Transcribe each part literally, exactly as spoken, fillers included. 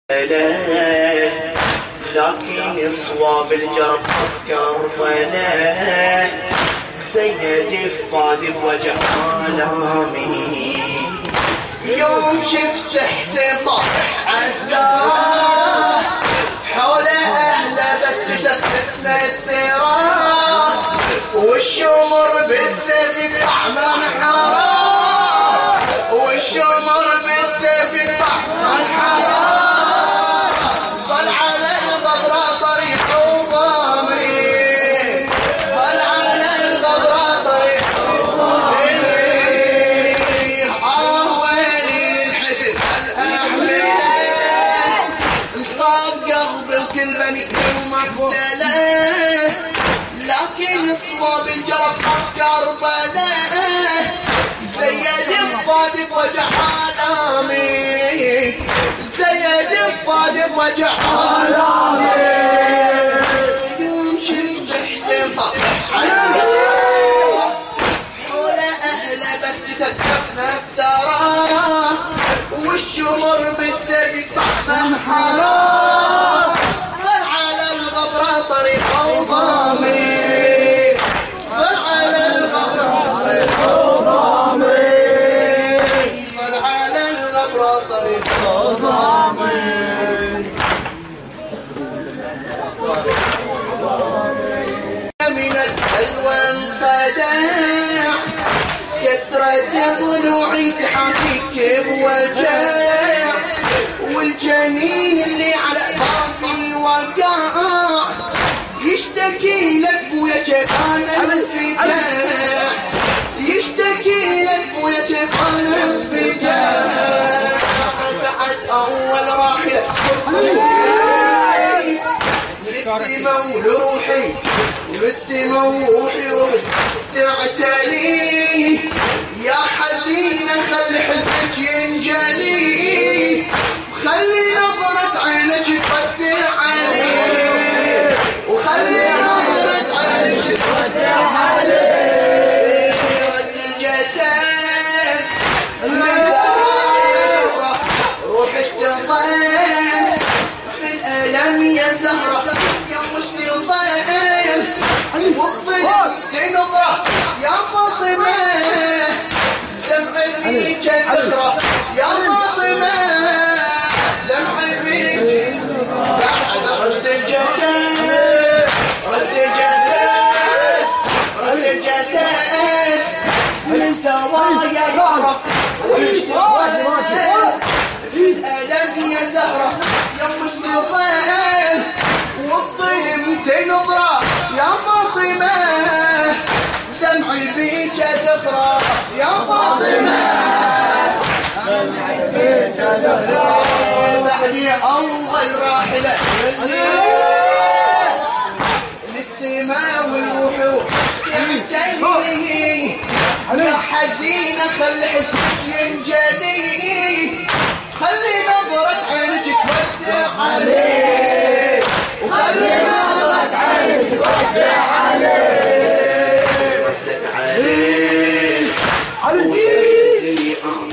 لكن صواب الجرب كربلاء سيد الفادي بوجه عالمي. يوم شفت حسين طافح عالثرى حول اهله بس بسفتنا الثرى والشمر بالسيف يقطع منحرى والشمر بالسيف يقطع منحرى ضل على الغبرة طريق وضامي ضل على الغبرة طريق وضامي. آه ويلي الحزن الأحملان انصاب قلبي وكل بني ومقتله لكن صواب الجرب كربلاء زيد الفادي بوجه عالمي زيد الفادي بوجه عالمي. يوم شفت حسين طافح عالثرى حول اهله بس بتذكرنا الثرى والشمر بالسيف يقطع منحرى ضل على الغبرة طريق وضامي ضل على الغبرة طريق وضامي ضل على الغبرة طريق وضامي. من الألوان صداع كسرة ضلوعي تحاكيك بوجاع والجنين اللي على بابي وقع يشتكي لك ويا جفان الفداء يشتكي لك ويا جفان الفداء. بعد أول راحلة للسما ولروحي وللسما وروحي روحي تعتلي يا حزينة خلي حزنك ينجلي خلي نظرة عينك تودع عليه وخلي نظرة عينك تودع عليه. رد الجسد من زهرة روحك تضيع من ألم يا زهرة يا مش تضيع والظل تنظرة يا فاطمة دمع فيك تغرى يا فاطمة دمع فيك بعد رد الجسد رد الجسد رد الجسد من زوايا يعرف ويشتغل الألم يا زهرة يا مش تضيع والظلم تنظرة يا فاطمة دمعي بيك تغرى يا فاطمة دمعي بيك تغرى. بعدي أول راحلة للسماء والوحوش تعتلي يا حزينة خلي حزنك ينجلي خلي نظرة عينك تودع عليه وخلي نظرة عينك تودع عليه. وحدك عليه عليك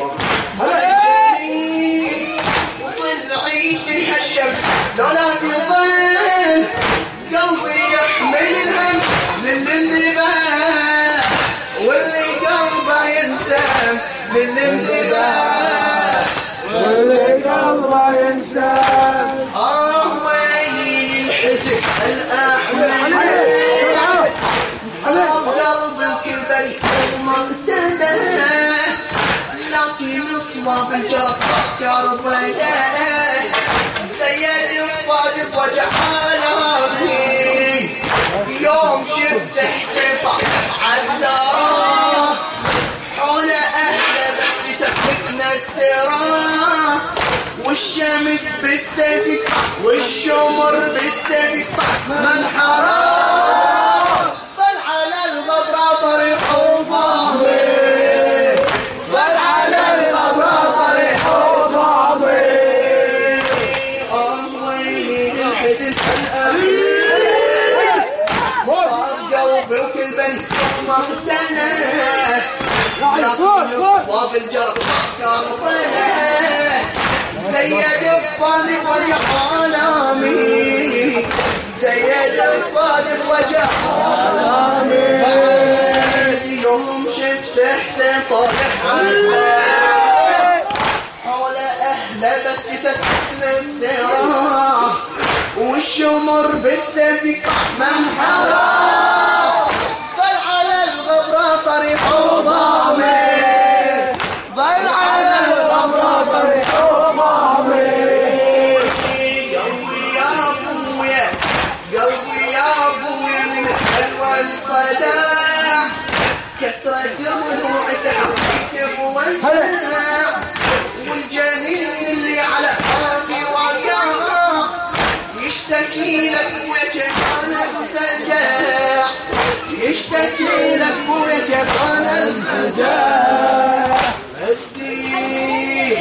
وضلعي تهشم لولا بيضل قلبي يحمل الهم للانتباه واللي قلبه ينسام للانتباه واللي قلبه ينسام. آه ويلي الحزن الأحمر صاب قلبي وكل بريء ومقتله لكن صواب الجرب كربلاء سيد الفادي بوجه عالمي. يوم شفت حسين طافح عالثرى حول اهله بس بتفتنا الثرى والشمس بالسيف والشمر بالسيف منحرى ضل على الغبرة طريق وضامي ضل على الغبرة طريق وضامي. آه ويلي للحزن الأمين صاب قلبي وكل بني مقتنع لكن صواب الجرب كربلاء زيد الفاضي وجه عالمي زيد الفاضي وجه عالمي بعد يوم شفت حسين طالع عالساحة حول أهله بس كتت الدراع والشمر بالسيف منحرة ظل على الغبرة طريق وضامر ظل على الغبرة طريق وضامر قلبي يا ابويا قلبي يا ابويا من حلوى الصداع كسرة ضلوعك حبيك والداع والجنين اللي على قلبي وقع يشتكي لك ويجبان الفجاع يشتكي لك ويجبان الفجاع ادي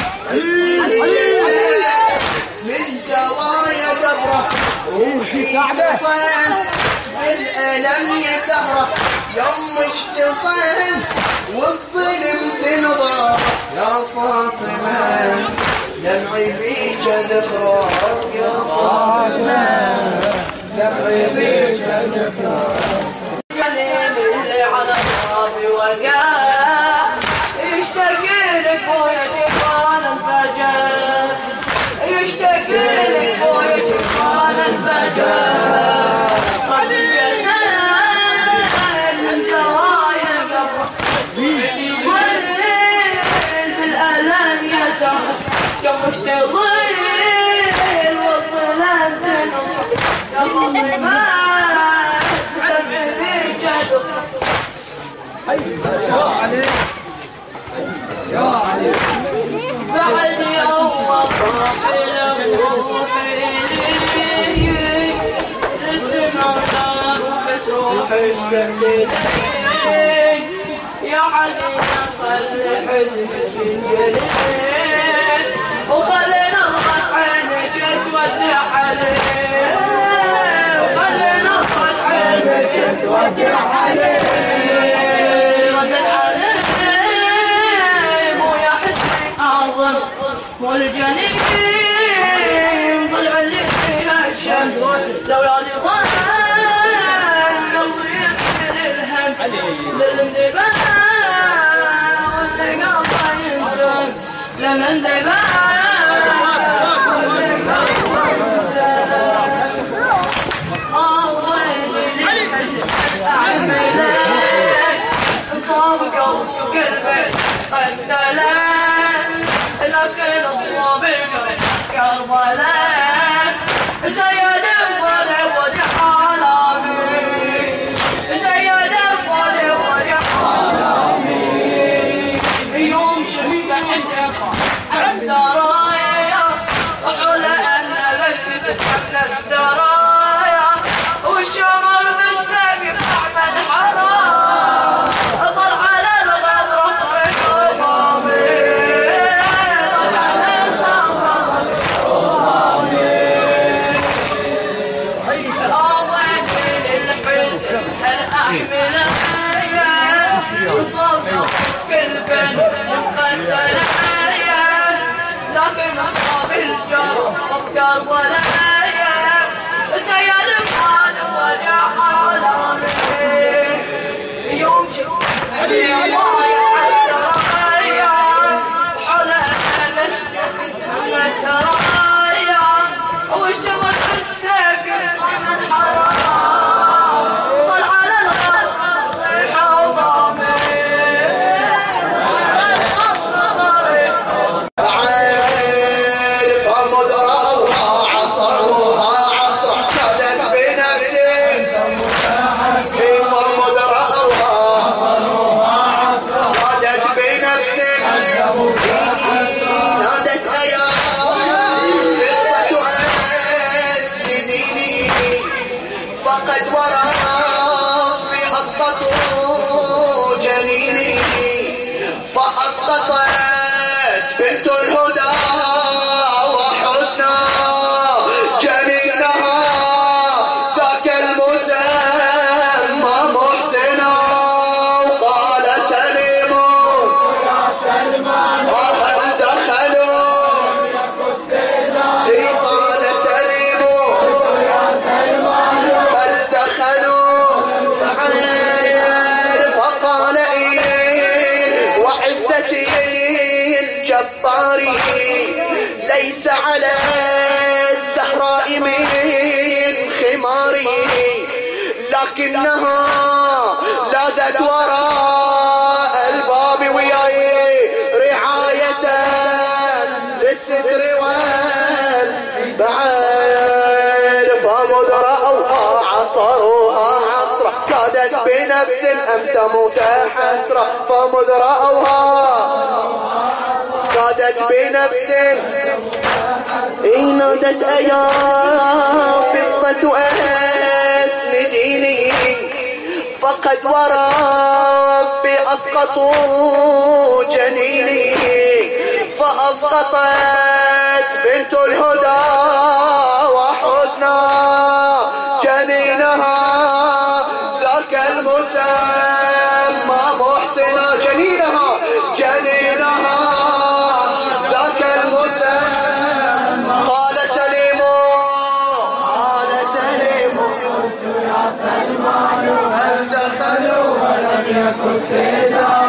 من زوايا قبره روحي تعبان بالألم يا زهرة يوم اشتطن والظلم تنظر يا فاطمة دمعي بيك ذكرك يا فاطمة دمعي بيك ذكرك جنين اللي على صابي وقع يشتكي لك ويجفان الفجر يشتكي لك ويجفان الفجر قد جسد من زوايا القبر يضل بالألم يا زهر يوم اشتغل والظلام تنظر يا فاطمة دمعي بيك ذكرك يا علي يا علي بعد يوم الراحل بروحي إليه للسماء ونار وبتروح اشتقت إليه يا حزينة خلي حزنك ينجلي وخلي نظرة عينك تودع عليه وخلي نظرة عينك تودع عليه ردت عليه والجنين طلع لي فيها الشمس لولادي ضاع قلبي يحمل الهم للاندباء واللي قلبه ينسى للاندباء واللي قلبه ينسى أفضل للحزن أعملك صاب قلبي وقلبي قتلك لكن أصواب القلب كربلاء زيد الفضل وجه عالمي زيد الفضل وجه عالمي يوم شفت حسين عن ثرايا وحول أهل بلدة من الثرايا والشمر بالسيف يقطع من حرام طلع على الغبرة طريق وضامي وصفق كل بن مقتل عيان لكن أصحاب الجرح أفكار ولا عيان زي الفان وجع عالمي يوم شفت الرواية حتى عيان حولها مشتت الثرايا واشتمت بالسيف يقطع من حرام طلع على الغرب عيل فمد روعة عصا على الزهراء من خماري، لكنها لاذت وراء الباب وياي رعاية للستر والبعد، فمذ رأوها عصروها عصرة كادت بنفس أن تموت حسرة، فمذ رأوها كادت بنفس إن نادت أيا فضة أسنديني، فقد وربي أسقطوا جنيني، فأسقطت بنت الهدى وحزنا جنينها، ذاك المسمى محسنا جنينها جنينها ذاك المسمى. قال سليم قال سليم يا سلمان هل دخلوا ولم يكن سيدا